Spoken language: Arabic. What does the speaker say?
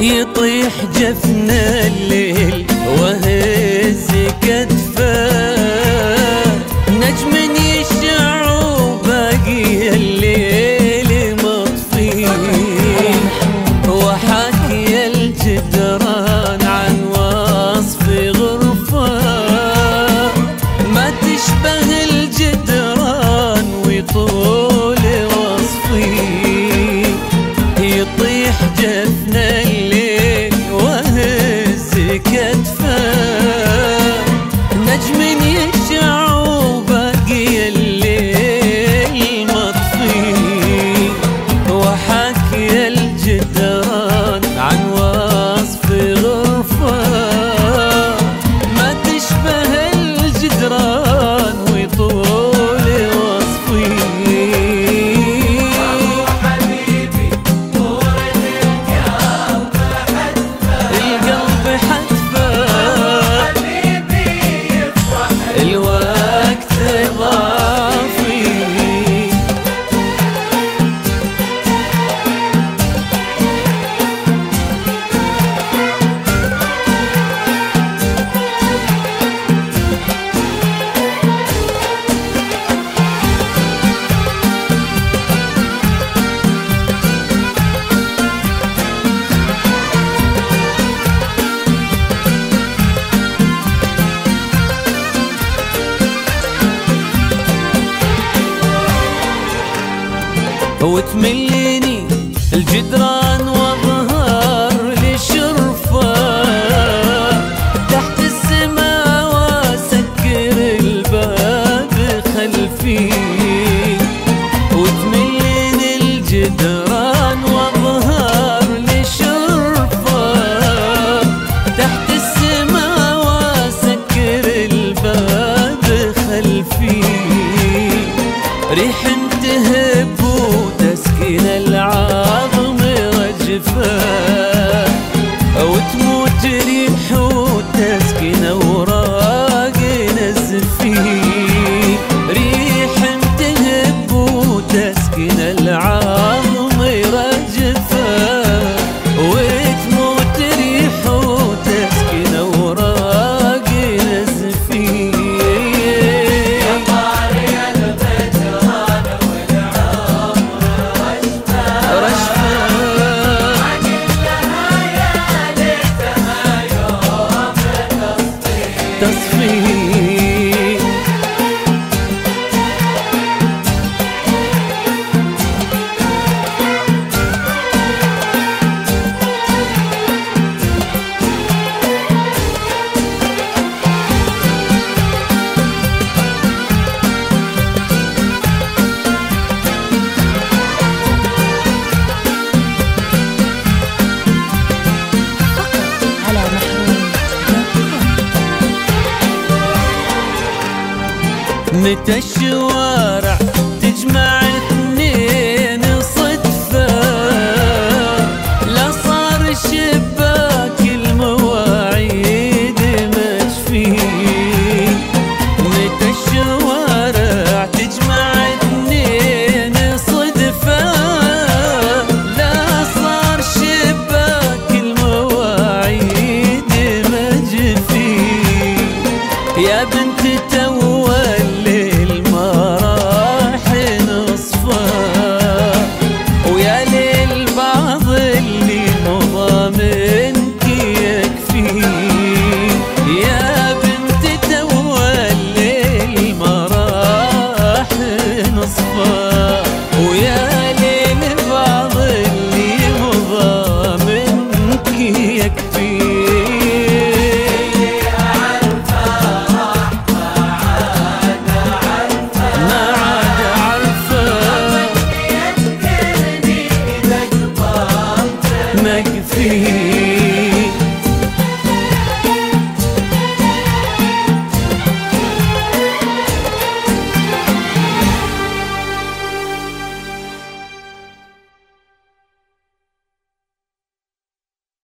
يطيح جفن الليل وهز كتفه، نجم يشع وباقي الليل مطفي، وحاكي الجدران عن وصف غرفه ما تشبه الجدران ويطول وصفي. يطيح جفن الليل وهز كتفه، نجم يشع وباقي الليل مطفي، وحاكي الجدران عن وصف غرفه ما تشبه الجدران ويطول وصفي. وتمليني الجدران واظهر لشرفه، تحت السماء واسكر الباب خلفي. وتمليني الجدران واظهر لشرفه، تحت السماء واسكر الباب خلفي. ريح تهب وتسكن العظم رجفه، وتموت ريح وتسكن اوراق نزفي. ريح تهب وتسكن العظم رجفه، وتموت ريح وتسكن اوراق نزفي. متى الشوارع تجمع اثنين صدفة، لا صار شباك المواعيد مشفي. متى الشوارع تجمع اثنين صدفة، لا صار شباك المواعيد مجفي. يا بنت ويا ليل بعض اللي مضى منك يكفي.